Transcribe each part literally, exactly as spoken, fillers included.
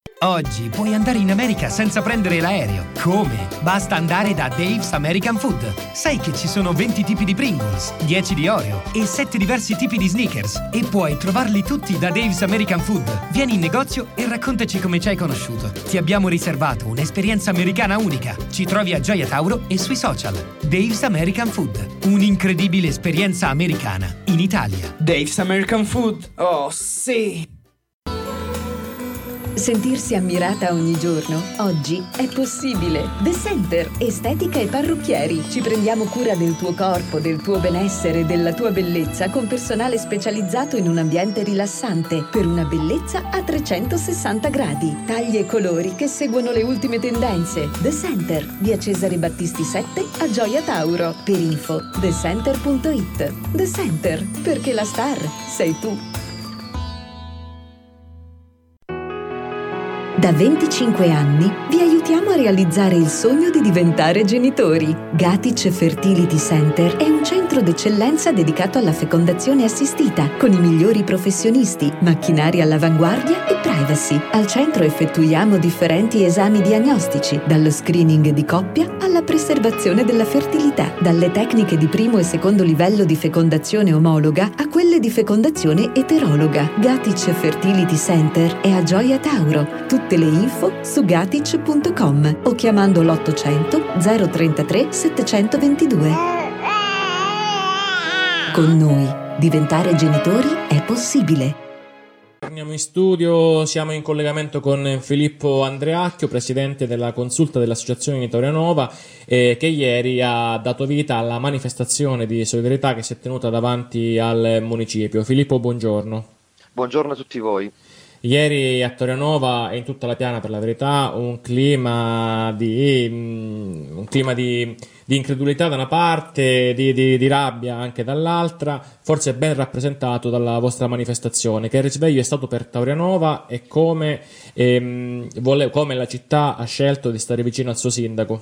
Oggi puoi andare in America senza prendere l'aereo. Come? Basta andare da Dave's American Food. Sai che ci sono venti tipi di Pringles, dieci di Oreo e sette diversi tipi di Snickers e puoi trovarli tutti da Dave's American Food. Vieni in negozio e raccontaci come ci hai conosciuto. Ti abbiamo riservato un'esperienza americana unica. Ci trovi a Gioia Tauro e sui social. Dave's American Food. Un'incredibile esperienza americana in Italia. Dave's American Food. Oh, sì! Sentirsi ammirata ogni giorno, oggi è possibile. The Center, estetica e parrucchieri. Ci prendiamo cura del tuo corpo, del tuo benessere, della tua bellezza con personale specializzato in un ambiente rilassante per una bellezza a trecentosessanta gradi. Tagli e colori che seguono le ultime tendenze. The Center, via Cesare Battisti sette a Gioia Tauro. Per info the center punto it. The Center, perché la star sei tu. Da venticinque anni vi aiutiamo a realizzare il sogno di diventare genitori. Gatic Fertility Center è un centro d'eccellenza dedicato alla fecondazione assistita, con i migliori professionisti, macchinari all'avanguardia e privacy. Al centro effettuiamo differenti esami diagnostici, dallo screening di coppia alla preservazione della fertilità, dalle tecniche di primo e secondo livello di fecondazione omologa a quelle di fecondazione eterologa. Gatic Fertility Center è a Gioia Tauro. Tutte le info su gatic punto com o chiamando l'ottocento zero trentatré settecentoventidue. Con noi diventare genitori è possibile. Torniamo in studio, siamo in collegamento con Filippo Andreacchio, presidente della consulta dell'Associazione di Torianova, eh, che ieri ha dato vita alla manifestazione di solidarietà che si è tenuta davanti al municipio. Filippo, buongiorno. Buongiorno a tutti voi. Ieri a Torianova e in tutta la Piana, per la verità, un clima di, um, un clima di, di incredulità da una parte, di, di, di rabbia anche dall'altra, forse ben rappresentato dalla vostra manifestazione. Che risveglio è stato per Torianova e come, ehm, vole, come la città ha scelto di stare vicino al suo sindaco?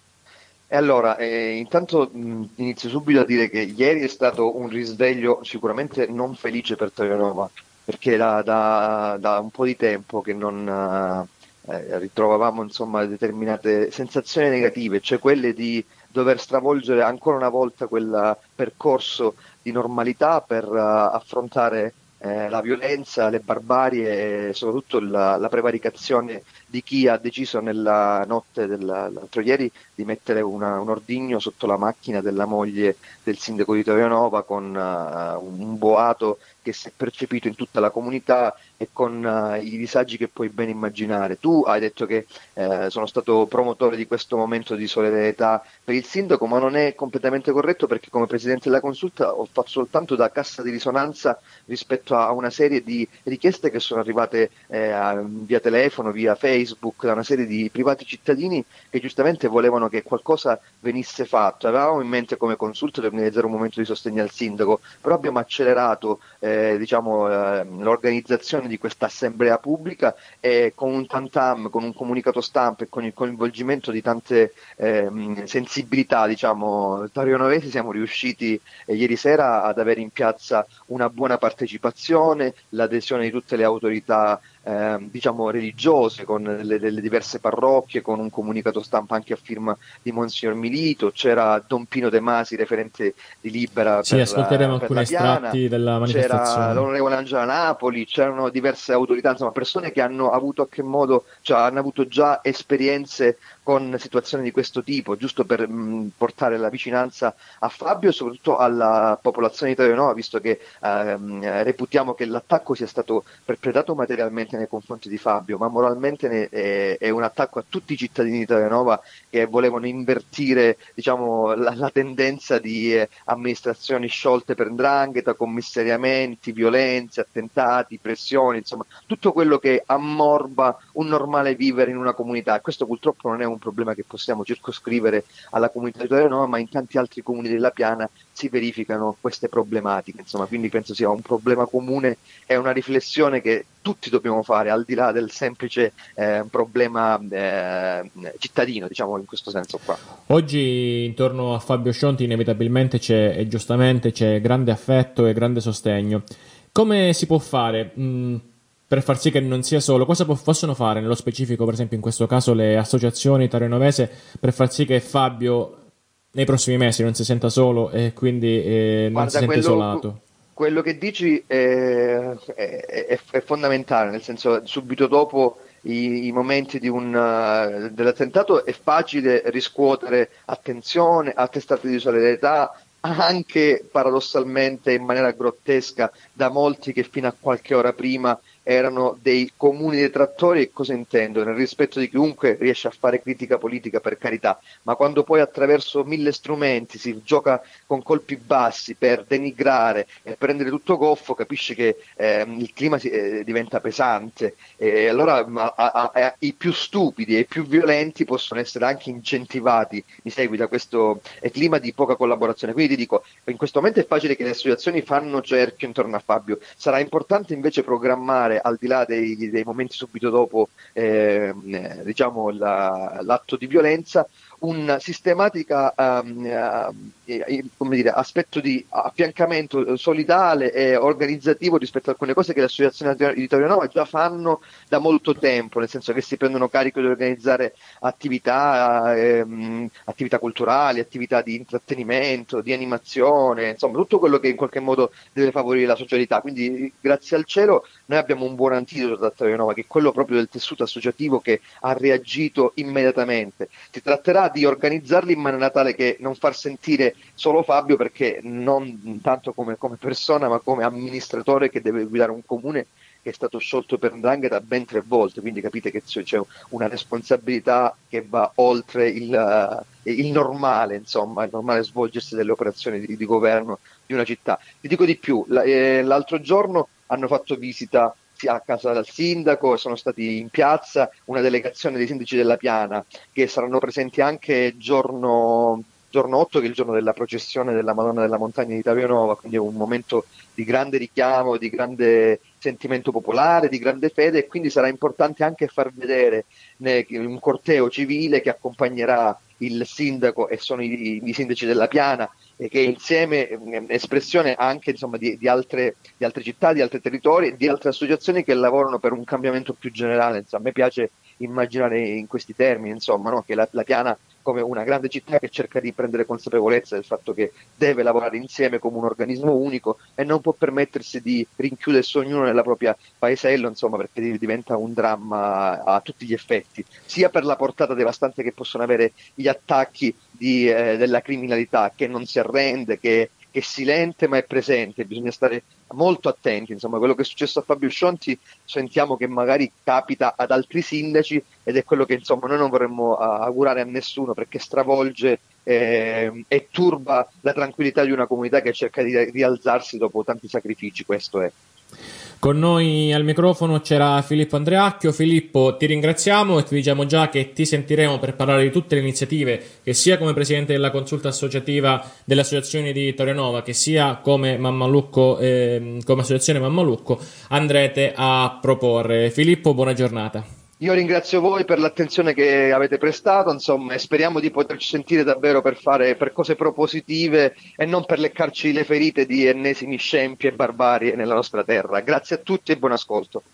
E allora, eh, intanto mh, inizio subito a dire che ieri è stato un risveglio sicuramente non felice per Torianova, perché da, da, da un po' di tempo che non eh, ritrovavamo insomma determinate sensazioni negative, cioè quelle di dover stravolgere ancora una volta quel percorso di normalità per uh, affrontare eh, la violenza, le barbarie e soprattutto la, la prevaricazione di chi ha deciso nella notte dell'altro ieri di mettere una, un ordigno sotto la macchina della moglie del sindaco di Torianova con uh, un boato che si è percepito in tutta la comunità e con uh, i disagi che puoi ben immaginare. Tu hai detto che eh, sono stato promotore di questo momento di solidarietà per il sindaco, ma non è completamente corretto, perché come presidente della consulta ho fatto soltanto da cassa di risonanza rispetto a una serie di richieste che sono arrivate eh, via telefono, via Facebook, da una serie di privati cittadini che giustamente volevano che qualcosa venisse fatto. Avevamo in mente come consulta di organizzare un momento di sostegno al sindaco, però abbiamo accelerato eh, diciamo, eh, l'organizzazione di questa assemblea pubblica e con un tantam, con un comunicato stampa e con il coinvolgimento di tante eh, sensibilità, diciamo, torianovesi, siamo riusciti eh, ieri sera ad avere in piazza una buona partecipazione, l'adesione di tutte le autorità Eh, diciamo religiose, con le, le diverse parrocchie, con un comunicato stampa anche a firma di Monsignor Milito. C'era Don Pino De Masi, referente di Libera sì, per, ascolteremo per alcuni estratti della manifestazione. C'era l'onorevole Angela Napoli, c'erano diverse autorità, insomma persone che hanno avuto a che modo, cioè hanno avuto già esperienze con situazioni di questo tipo, giusto per mh, portare la vicinanza a Fabio e soprattutto alla popolazione di Torianova, visto che ehm, reputiamo che l'attacco sia stato perpetrato materialmente nei confronti di Fabio, ma moralmente ne, è, è un attacco a tutti i cittadini di Torianova che volevano invertire, diciamo, la, la tendenza di eh, amministrazioni sciolte per 'ndrangheta, commissariamenti, violenze, attentati, pressioni, insomma tutto quello che ammorba un normale vivere in una comunità. Questo purtroppo non è un problema che possiamo circoscrivere alla comunità di Torianova, ma in tanti altri comuni della Piana si verificano queste problematiche, insomma, quindi penso sia un problema comune e una riflessione che tutti dobbiamo fare, al di là del semplice eh, problema eh, cittadino, diciamo, in questo senso qua. Oggi intorno a Fabio Scionti inevitabilmente c'è, e giustamente c'è grande affetto e grande sostegno. Come si può fare mh, per far sì che non sia solo. Cosa po- possono fare nello specifico, per esempio in questo caso le associazioni tarionovese, per far sì che Fabio nei prossimi mesi non si senta solo e quindi eh, non Guarda, si sente quello, isolato? quello che dici è, è- è- è fondamentale, nel senso, subito dopo i, i momenti di un, eh, dell'attentato è facile riscuotere attenzione, attestate di solidarietà, anche paradossalmente in maniera grottesca da molti che fino a qualche ora prima erano dei comuni detrattori. E cosa intendo? Nel rispetto di chiunque riesce a fare critica politica, per carità, ma quando poi attraverso mille strumenti si gioca con colpi bassi per denigrare e prendere tutto goffo, capisci che ehm, il clima si- eh, diventa pesante, e allora ma, a- a- a- i più stupidi e i più violenti possono essere anche incentivati, mi segui, da questo eh, clima di poca collaborazione. Quindi ti dico, in questo momento è facile che le associazioni fanno cerchio intorno a Fabio, sarà importante invece programmare, al di là dei, dei momenti subito dopo ehm, eh, diciamo la- l'atto di violenza, un sistematica ehm, eh, eh, come dire, aspetto di affiancamento solidale e organizzativo rispetto a alcune cose che le associazioni di Torino Nova già fanno da molto tempo, nel senso che si prendono carico di organizzare attività, ehm, attività culturali, attività di intrattenimento, di animazione, insomma tutto quello che in qualche modo deve favorire la socialità. Quindi grazie al cielo noi abbiamo un buon antidoto da Torino Nova, che è quello proprio del tessuto associativo che ha reagito immediatamente. Si tratterà di organizzarli in maniera tale che non far sentire solo Fabio, perché non tanto come, come persona, ma come amministratore che deve guidare un comune che è stato sciolto per 'ndrangheta ben tre volte, quindi capite che c'è c'è una responsabilità che va oltre il, eh, il normale, insomma, il normale svolgersi delle operazioni di, di governo di una città. Ti dico di più, la- eh, l'altro giorno hanno fatto visita sia a casa del sindaco, sono stati in piazza una delegazione dei sindaci della Piana, che saranno presenti anche giorno, giorno otto, che è il giorno della processione della Madonna della Montagna di Tavionova, quindi è un momento di grande richiamo, di grande sentimento popolare, di grande fede, e quindi sarà importante anche far vedere ne- un corteo civile che accompagnerà il sindaco, e sono i, i sindaci della Piana, e che insieme è espressione anche, insomma, di, di altre, di altre città, di altri territori, di altre associazioni che lavorano per un cambiamento più generale. Insomma, a me piace immaginare in questi termini, insomma, no? Che la, la Piana come una grande città che cerca di prendere consapevolezza del fatto che deve lavorare insieme come un organismo unico e non può permettersi di rinchiudersi ognuno nella propria paesello, insomma, perché diventa un dramma a tutti gli effetti, sia per la portata devastante che possono avere gli attacchi di, eh, della criminalità, che non si arrende, che, che è silente ma è presente. Bisogna stare molto attenti, insomma. Quello che è successo a Fabio Scionti sentiamo che magari capita ad altri sindaci, ed è quello che, insomma, noi non vorremmo uh, augurare a nessuno, perché stravolge eh, e turba la tranquillità di una comunità che cerca di rialzarsi dopo tanti sacrifici. Questo è. Con noi al microfono c'era Filippo Andreacchio. Filippo, ti ringraziamo e ti diciamo già che ti sentiremo per parlare di tutte le iniziative che sia come presidente della consulta associativa delle associazioni di Torianova, che sia come Mammalucco, eh, come associazione Mammalucco andrete a proporre. Filippo, buona giornata. Io ringrazio voi per l'attenzione che avete prestato, insomma, e speriamo di poterci sentire davvero per fare per cose propositive e non per leccarci le ferite di ennesimi scempi e barbarie nella nostra terra. Grazie a tutti e buon ascolto.